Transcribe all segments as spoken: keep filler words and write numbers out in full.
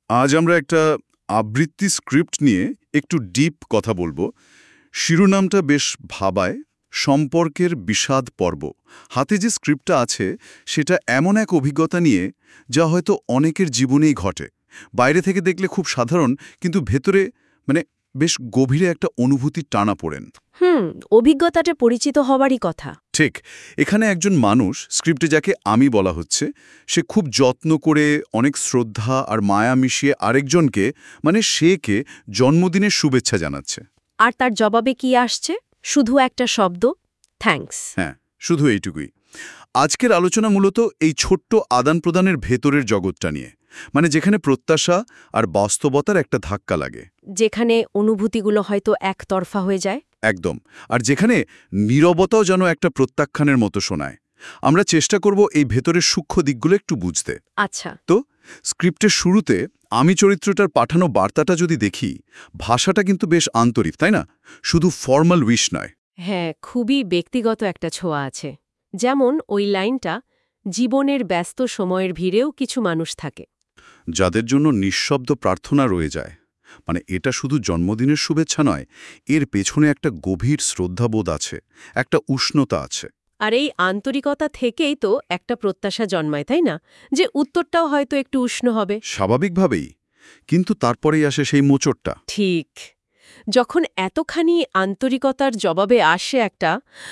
আজ আমরা একটা আবৃত্তি স্ক্রিপ্ট নিয়ে একটু ডিপ কথা বলবো। শিরোনামটা বেশ ভাবায়, সম্পর্কের বিষাদ পর্ব। হাতে যে স্ক্রিপ্টটা আছে সেটা এমন এক অভিজ্ঞতা নিয়ে যা হয়তো অনেকের জীবনেই ঘটে। বাইরে থেকে দেখলে খুব সাধারণ, কিন্তু ভেতরে মানে বেশ গভীরে একটা অনুভূতির টানা পড়েন। হুম অভিজ্ঞতাটা পরিচিত হওয়ারই কথা। ঠিক, এখানে একজন মানুষ, স্ক্রিপ্টে যাকে আমি বলা হচ্ছে, সে খুব যত্ন করে অনেক শ্রদ্ধা আর মায়া মিশিয়ে আরেকজনকে, মানে সেকে জন্মদিনের শুভেচ্ছা জানাচ্ছে। আর তার জবাবে কি আসছে? শুধু একটা শব্দ, থ্যাঙ্কস। হ্যাঁ, শুধু এইটুকুই। আজকের আলোচনা মূলত এই ছোট্ট আদান প্রদানের ভেতরের জগৎটা নিয়ে, মানে যেখানে প্রত্যাশা আর বাস্তবতার একটা ধাক্কা লাগে, যেখানে অনুভূতিগুলো হয়তো একতরফা হয়ে যায়। একদম। আর যেখানে নীরবতাও যেন একটা প্রত্যাখ্যানের মতো শোনায়। আমরা চেষ্টা করব এই ভেতরের সূক্ষ্ম দিকগুলো একটু বুঝতে। আচ্ছা, তো স্ক্রিপ্টের শুরুতে আমি চরিত্রটার পাঠানো বার্তাটা যদি দেখি, ভাষাটা কিন্তু বেশ আন্তরিক, তাই না? শুধু ফর্মাল উইশ নয়। হ্যাঁ, খুবই ব্যক্তিগত একটা ছোঁয়া আছে। যেমন ওই লাইনটা, জীবনের ব্যস্ত সময়ের ভিড়েও কিছু মানুষ থাকে যাদের জন্য নিঃশব্দ প্রার্থনা রয়ে যায়। মানে এটা শুধু জন্মদিনের শুভেচ্ছা নয়, এর পেছনে একটা গভীর শ্রদ্ধাবোধ আছে, একটা উষ্ণতা আছে। আর এই আন্তরিকতা থেকেই তো একটা প্রত্যাশা জন্মায়, তাই না? যে উত্তরটাও হয়তো একটু উষ্ণ হবে। স্বাভাবিকভাবেই। কিন্তু তারপরেই আসে সেই মোচড়টা। ঠিক, যখন এতখানি আন্তরিকতার জবাবে আসে একটা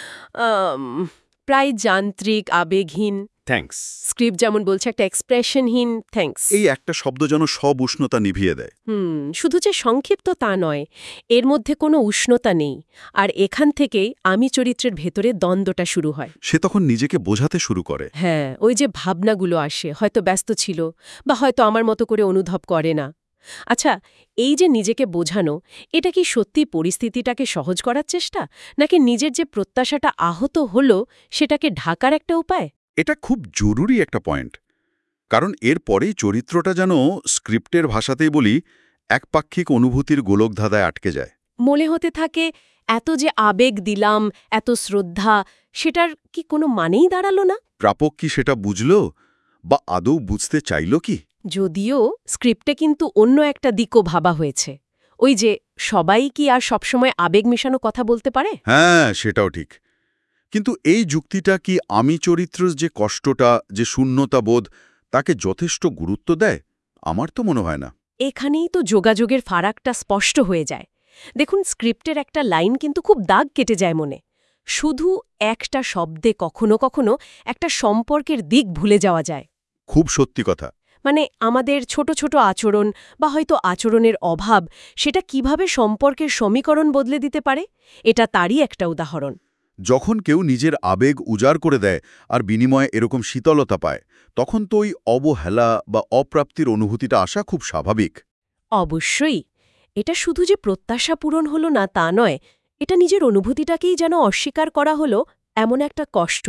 আম, প্রায় যান্ত্রিক, আবেগহীন থ্যাঙ্কস। স্ক্রিপ্ট যেমন বলছে একটা এক্সপ্রেশনহীন থ্যাঙ্কস। এই একটা শব্দ যেন সব উষ্ণতা নিভিয়ে দেয়। হুম শুধু যে সংক্ষিপ্ত তা নয়, এর মধ্যে কোনো উষ্ণতা নেই। আর এখান থেকেই আমি চরিত্রের ভেতরে দ্বন্দ্বটা শুরু হয়। সে তখন নিজেকে বোঝাতে শুরু করে। হ্যাঁ, ওই যে ভাবনাগুলো আসে, হয়তো ব্যস্ত ছিল বা হয়তো আমার মতো করে অনুভব করে না। আচ্ছা, এই যে নিজেকে বোঝানো, এটা কি সত্যি পরিস্থিতিটাকে সহজ করার চেষ্টা, নাকি নিজের যে প্রত্যাশাটা আহত হলো সেটাকে ঢাকার একটা উপায়? এটা খুব জরুরি একটা পয়েন্ট। কারণ এর পরেই চরিত্রটা যেন, স্ক্রিপ্টের ভাষাতেই বলি, একপাক্ষিক অনুভূতির গোলকধাঁধায় আটকে যায়। মনে হতে থাকে এত যে আবেগ দিলাম, এত শ্রদ্ধা, সেটার কি কোনো মানেই দাঁড়ালো না। প্রাপক কি সেটা বুঝল, বা আদৌ বুঝতে চাইল কি? যদিও স্ক্রিপ্টে কিন্তু অন্য একটা দিকও ভাবা হয়েছে। ওই যে সবাই কি আর সবসময় আবেগ মেশানো কথা বলতে পারে? হ্যাঁ, সেটাও ঠিক। কিন্তু এই যুক্তিটা কি আমি চরিত্রের যে কষ্টটা, যে শূন্যতা বোধ, তাকে যথেষ্ট গুরুত্ব দেয়? আমার তো মনে হয় না। এখানেই তো যোগাযোগের ফারাকটা স্পষ্ট হয়ে যায়। দেখুন, স্ক্রিপ্টের একটা লাইন কিন্তু খুব দাগ কেটে যায় মনে। শুধু একটা শব্দে কখনো কখনো একটা সম্পর্কের দিক ভুলে যাওয়া যায়। খুব সত্যি কথা। মানে আমাদের ছোট ছোট আচরণ বা হয়তো আচরণের অভাব, সেটা কিভাবে সম্পর্কের সমীকরণ বদলে দিতে পারে, এটা তারই একটা উদাহরণ। যখন কেউ নিজের আবেগ উজাড় করে দেয় আর বিনিময়ে এরকম শীতলতা পায়, তখন তো ওই অবহেলা বা অপ্রাপ্তির অনুভূতিটা আসা খুব স্বাভাবিক। অবশ্যই। এটা শুধু যে প্রত্যাশা পূরণ হলো না তা নয়, এটা নিজের অনুভূতিটাকেই যেন অস্বীকার করা হলো, এমন একটা কষ্ট।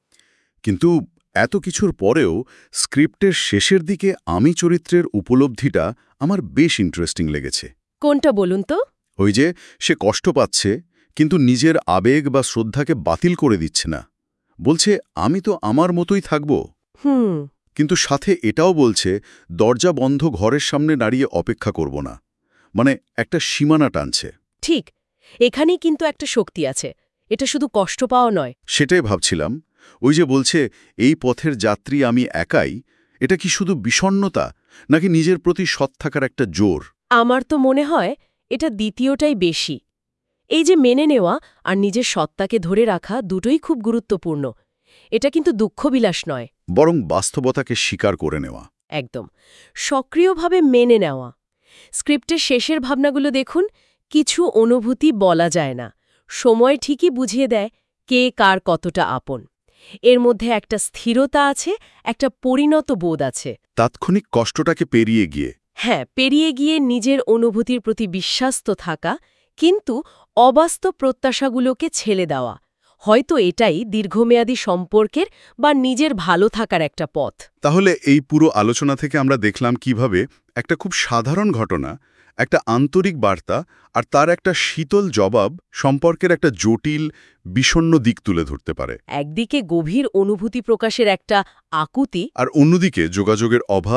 কিন্তু এত কিছুর পরেও স্ক্রিপ্টের শেষের দিকে আমি চরিত্রের উপলব্ধিটা আমার বেশ ইন্টারেস্টিং লেগেছে। কোনটা বলুন তো? ওই যে সে কষ্ট পাচ্ছে, কিন্তু নিজের আবেগ বা শ্রদ্ধাকে বাতিল করে দিচ্ছে না। বলছে, আমি তো আমার মতোই থাকব। হুম কিন্তু সাথে এটাও বলছে, দরজা বন্ধ ঘরের সামনে দাঁড়িয়ে অপেক্ষা করব না। মানে একটা সীমানা টানছে। ঠিক, এখানেই কিন্তু একটা শক্তি আছে। এটা শুধু কষ্ট পাওয়া নয়। সেটাই ভাবছিলাম। ওই যে বলছে, এই পথের যাত্রী আমি একাই, এটা কি শুধু বিষণ্ণতা, নাকি নিজের প্রতি সৎ থাকার একটা জোর? আমার তো মনে হয় এটা দ্বিতীয়টাই বেশি। এই যে মেনে নেওয়া আর নিজের সত্তাকে ধরে রাখা, দুটোই খুব গুরুত্বপূর্ণ। এটা কিন্তু দুঃখবিলাস নয়, বরং বাস্তবতাকে স্বীকার করে নেওয়া। একদম সক্রিয়ভাবে মেনে নেওয়া। স্ক্রিপ্টের শেষের ভাবনাগুলো দেখুন, কিছু অনুভূতি বলা যায় না, সময় ঠিকই বুঝিয়ে দেয় কে কার কতটা আপন। এর মধ্যে একটা স্থিরতা আছে, একটা পরিণত বোধ আছে। তাৎক্ষণিক কষ্টটাকে পেরিয়ে গিয়ে। হ্যাঁ, পেরিয়ে গিয়ে নিজের অনুভূতির প্রতি বিশ্বাস তো থাকা, কিন্তু অবাস্তব প্রত্যাশাগুলোকে ছেড়ে দেওয়া। হয়তো এটাই দীর্ঘমেয়াদী সম্পর্কের বা নিজের ভালো থাকার একটা পথ। তাহলে এই পুরো আলোচনা থেকে আমরা দেখলাম কিভাবে একটা খুব সাধারণ ঘটনা, একটা আন্তরিক বার্তা আর তার একটা শীতল জবাব সম্পর্কের একটা জটিল, বিষণ্ণ দিক তুলে ধরতে পারে। একদিকে গভীর অনুভূতি প্রকাশের একটা আকুতি, আর অন্যদিকে যোগাযোগের অভাব,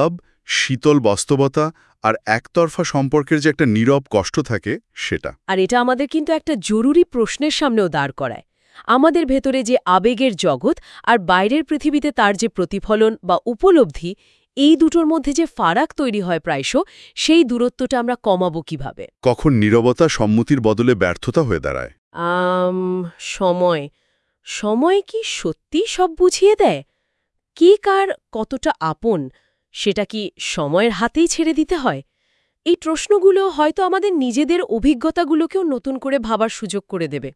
শীতল বাস্তবতা আর একতরফা সম্পর্কের যে একটা নীরব কষ্ট থাকে সেটা। আর এটা আমাদের কিন্তু একটা জরুরি প্রশ্নের সামনেও দাঁড় করায়। আমাদের ভেতরে যে আবেগের জগৎ আর বাইরের পৃথিবীতে তার যে প্রতিফলন বা উপলব্ধি, এই দুটোর মধ্যে যে ফারাক তৈরি হয় প্রায়শ, সেই দূরত্বটা আমরা কমাবো কিভাবে? কখন নীরবতা সম্মতির বদলে ব্যর্থতা হয়ে দাঁড়ায়? আম সময় সময় কি সত্যি সব বুঝিয়ে দেয়? কে কার কতটা আপন, সেটা কি সময়ের হাতেই ছেড়ে দিতে হয়? এই প্রশ্নগুলো হয়তো আমাদের নিজেদের অভিজ্ঞতাগুলোকেও নতুন করে ভাবার সুযোগ করে দেবে।